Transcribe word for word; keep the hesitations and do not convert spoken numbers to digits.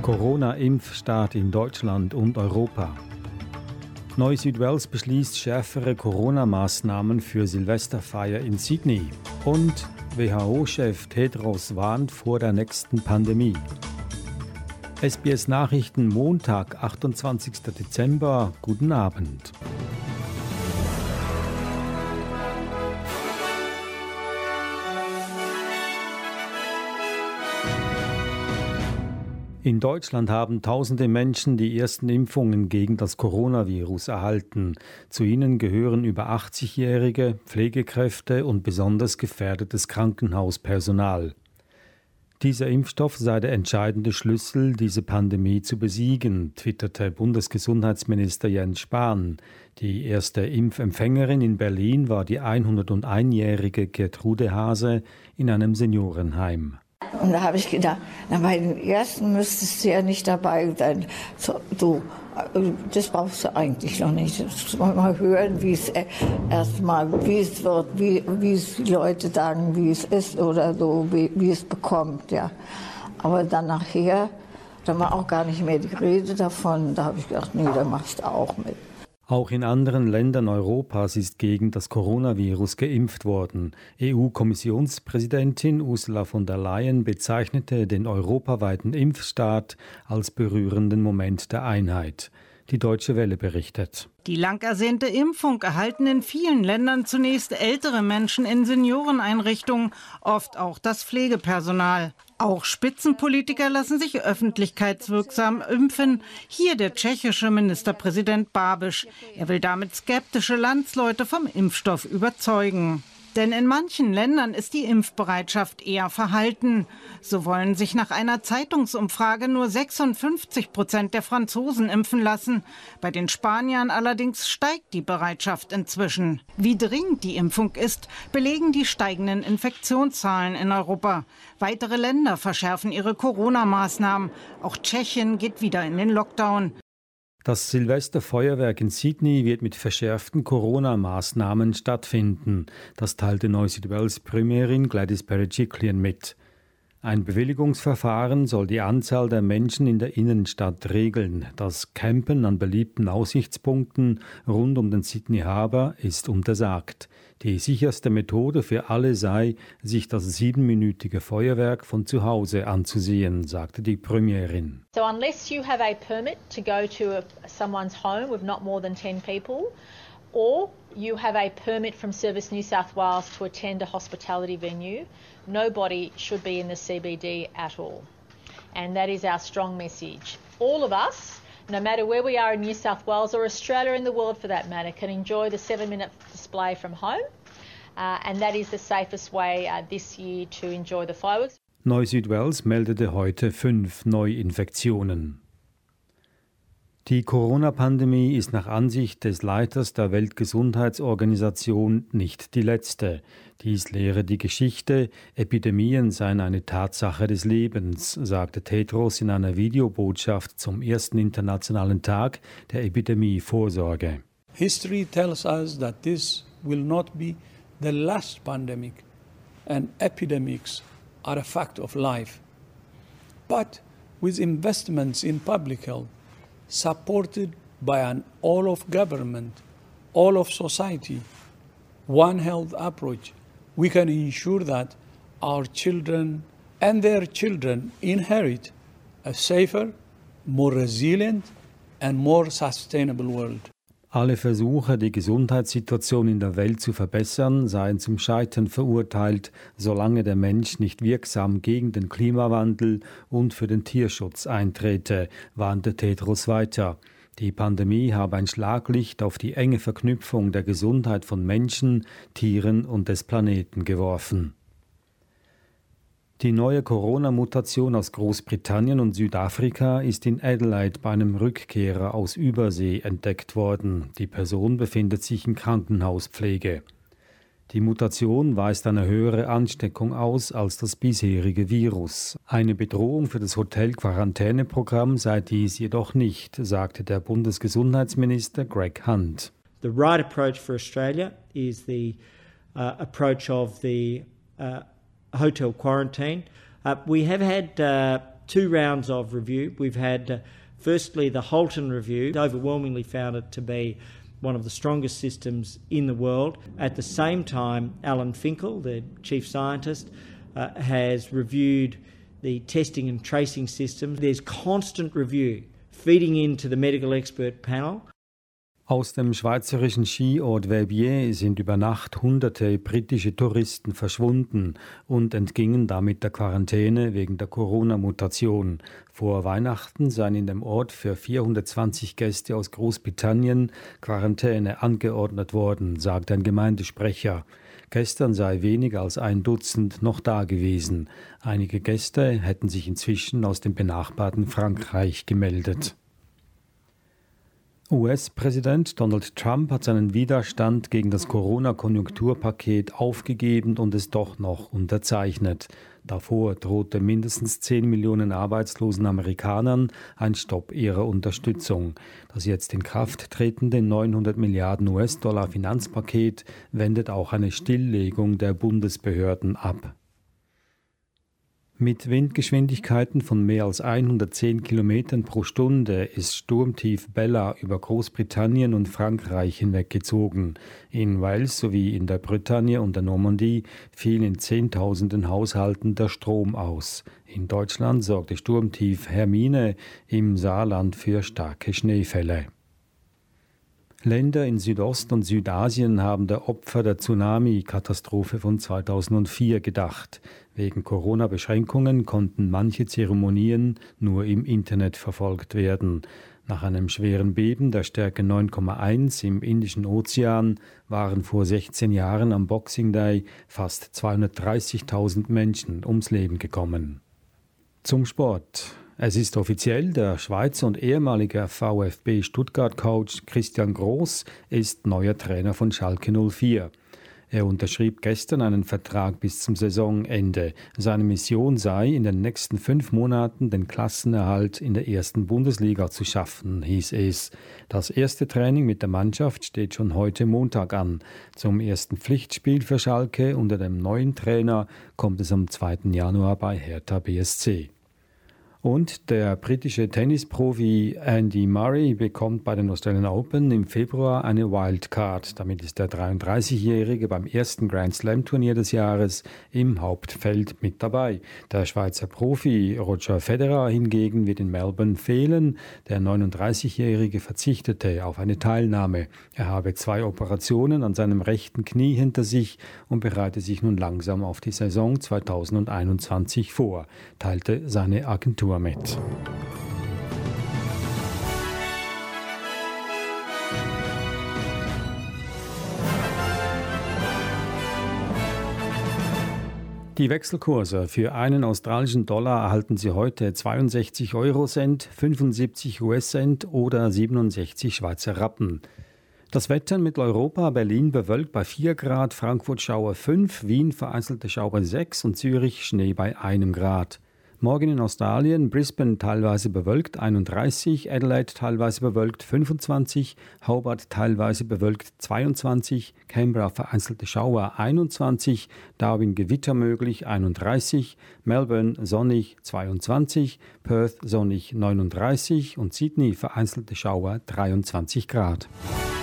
Corona-Impfstart in Deutschland und Europa. Neu-Südwales beschließt schärfere Corona-Maßnahmen für Silvesterfeier in Sydney. Und W H O-Chef Tedros warnt vor der nächsten Pandemie. S B S Nachrichten Montag, achtundzwanzigster Dezember. Guten Abend. In Deutschland haben tausende Menschen die ersten Impfungen gegen das Coronavirus erhalten. Zu ihnen gehören über achtzigjährige, Pflegekräfte und besonders gefährdetes Krankenhauspersonal. Dieser Impfstoff sei der entscheidende Schlüssel, diese Pandemie zu besiegen, twitterte Bundesgesundheitsminister Jens Spahn. Die erste Impfempfängerin in Berlin war die hunderteinjährige Gertrude Hase in einem Seniorenheim. Und da habe ich gedacht, na, bei den ersten müsstest du ja nicht dabei sein. So, du, das brauchst du eigentlich noch nicht. Das wollen wir mal hören, wie es erstmal, wie es wird, wie, wie es die Leute sagen, wie es ist oder so, wie, wie es bekommt, ja. Aber dann nachher, da war auch gar nicht mehr die Rede davon. Da habe ich gedacht, nee, da machst du auch mit. Auch in anderen Ländern Europas ist gegen das Coronavirus geimpft worden. E U-Kommissionspräsidentin Ursula von der Leyen bezeichnete den europaweiten Impfstart als berührenden Moment der Einheit. Die Deutsche Welle berichtet. Die lang ersehnte Impfung erhalten in vielen Ländern zunächst ältere Menschen in Senioreneinrichtungen, oft auch das Pflegepersonal. Auch Spitzenpolitiker lassen sich öffentlichkeitswirksam impfen. Hier der tschechische Ministerpräsident Babiš. Er will damit skeptische Landsleute vom Impfstoff überzeugen. Denn in manchen Ländern ist die Impfbereitschaft eher verhalten. So wollen sich nach einer Zeitungsumfrage nur sechsundfünfzig Prozent der Franzosen impfen lassen. Bei den Spaniern allerdings steigt die Bereitschaft inzwischen. Wie dringend die Impfung ist, belegen die steigenden Infektionszahlen in Europa. Weitere Länder verschärfen ihre Corona-Maßnahmen. Auch Tschechien geht wieder in den Lockdown. Das Silvesterfeuerwerk in Sydney wird mit verschärften Corona-Maßnahmen stattfinden. Das teilte Neu-Südwales-Premierin Gladys Berejiklian mit. Ein Bewilligungsverfahren soll die Anzahl der Menschen in der Innenstadt regeln. Das Campen an beliebten Aussichtspunkten rund um den Sydney Harbour ist untersagt. Die sicherste Methode für alle sei, sich das siebenminütige Feuerwerk von zu Hause anzusehen, sagte die Premierin. So unless you have a permit to go to a, someone's home with not more than ten people, or you have a permit from Service New South Wales to attend a hospitality venue, nobody should be in the C B D at all. And that is our strong message. All of us, no matter where we are in New South Wales or Australia in the world for that matter, can enjoy the seven-minute display from home. Uh, and that is the safest way uh, this year to enjoy the fireworks. Neu-Südwales meldete heute fünf Neuinfektionen. Die Corona-Pandemie ist nach Ansicht des Leiters der Weltgesundheitsorganisation nicht die letzte. Dies lehre die Geschichte, Epidemien seien eine Tatsache des Lebens, sagte Tedros in einer Videobotschaft zum ersten internationalen Tag der Epidemievorsorge. History tells us that this will not be the last pandemic, and epidemics are a fact of life. But with investments in public health, supported by an all of government, all of society, one health approach, we can ensure that our children and their children inherit a safer, more resilient and more sustainable world. Alle Versuche, die Gesundheitssituation in der Welt zu verbessern, seien zum Scheitern verurteilt, solange der Mensch nicht wirksam gegen den Klimawandel und für den Tierschutz eintrete, warnte Tedros weiter. Die Pandemie habe ein Schlaglicht auf die enge Verknüpfung der Gesundheit von Menschen, Tieren und des Planeten geworfen. Die neue Corona-Mutation aus Großbritannien und Südafrika ist in Adelaide bei einem Rückkehrer aus Übersee entdeckt worden. Die Person befindet sich in Krankenhauspflege. Die Mutation weist eine höhere Ansteckung aus als das bisherige Virus. Eine Bedrohung für das Hotel-Quarantäneprogramm sei dies jedoch nicht, sagte der Bundesgesundheitsminister Greg Hunt. The right approach for Australia is the uh, approach of the uh, hotel quarantine. Uh, we have had uh, two rounds of review. We've had, uh, firstly, the Holton Review, overwhelmingly found it to be one of the strongest systems in the world. At the same time, Alan Finkel, the chief scientist, uh, has reviewed the testing and tracing systems. There's constant review feeding into the medical expert panel. Aus dem schweizerischen Skiort Verbier sind über Nacht hunderte britische Touristen verschwunden und entgingen damit der Quarantäne wegen der Corona-Mutation. Vor Weihnachten seien in dem Ort für vierhundertzwanzig Gäste aus Großbritannien Quarantäne angeordnet worden, sagt ein Gemeindesprecher. Gestern sei weniger als ein Dutzend noch da gewesen. Einige Gäste hätten sich inzwischen aus dem benachbarten Frankreich gemeldet. U S-Präsident Donald Trump hat seinen Widerstand gegen das Corona-Konjunkturpaket aufgegeben und es doch noch unterzeichnet. Davor drohte mindestens zehn Millionen arbeitslosen Amerikanern ein Stopp ihrer Unterstützung. Das jetzt in Kraft tretende neunhundert Milliarden U S-Dollar Finanzpaket wendet auch eine Stilllegung der Bundesbehörden ab. Mit Windgeschwindigkeiten von mehr als hundertzehn Kilometern pro Stunde ist Sturmtief Bella über Großbritannien und Frankreich hinweggezogen. In Wales sowie in der Bretagne und der Normandie fiel in Zehntausenden Haushalten der Strom aus. In Deutschland sorgte Sturmtief Hermine im Saarland für starke Schneefälle. Länder in Südost- und Südasien haben der Opfer der Tsunami-Katastrophe von zweitausendvier gedacht. Wegen Corona-Beschränkungen konnten manche Zeremonien nur im Internet verfolgt werden. Nach einem schweren Beben der Stärke neun Komma eins im Indischen Ozean waren vor sechzehn Jahren am Boxing Day fast zweihundertdreißigtausend Menschen ums Leben gekommen. Zum Sport. Es ist offiziell, der Schweizer und ehemalige VfB Stuttgart-Coach Christian Gross ist neuer Trainer von Schalke null vier. Er unterschrieb gestern einen Vertrag bis zum Saisonende. Seine Mission sei, in den nächsten fünf Monaten den Klassenerhalt in der ersten Bundesliga zu schaffen, hieß es. Das erste Training mit der Mannschaft steht schon heute Montag an. Zum ersten Pflichtspiel für Schalke unter dem neuen Trainer kommt es am zweiten Januar bei Hertha B S C. Und der britische Tennisprofi Andy Murray bekommt bei den Australian Open im Februar eine Wildcard. Damit ist der dreiunddreißigjährige beim ersten Grand Slam Turnier des Jahres im Hauptfeld mit dabei. Der Schweizer Profi Roger Federer hingegen wird in Melbourne fehlen. Der neununddreißigjährige verzichtete auf eine Teilnahme. Er habe zwei Operationen an seinem rechten Knie hinter sich und bereite sich nun langsam auf die Saison zweitausendeinundzwanzig vor, teilte seine Agentur mit. Die Wechselkurse für einen australischen Dollar erhalten Sie heute zweiundsechzig Eurocent, fünfundsiebzig U S-Cent oder siebenundsechzig Schweizer Rappen. Das Wetter in Mitteleuropa: Berlin bewölkt bei vier Grad, Frankfurt Schauer fünf, Wien vereinzelte Schauer sechs und Zürich Schnee bei einem Grad. Morgen in Australien: Brisbane teilweise bewölkt einunddreißig, Adelaide teilweise bewölkt fünfundzwanzig, Hobart teilweise bewölkt zweiundzwanzig, Canberra vereinzelte Schauer einundzwanzig, Darwin Gewitter möglich einunddreißig, Melbourne sonnig zweiundzwanzig, Perth sonnig neununddreißig und Sydney vereinzelte Schauer dreiundzwanzig Grad.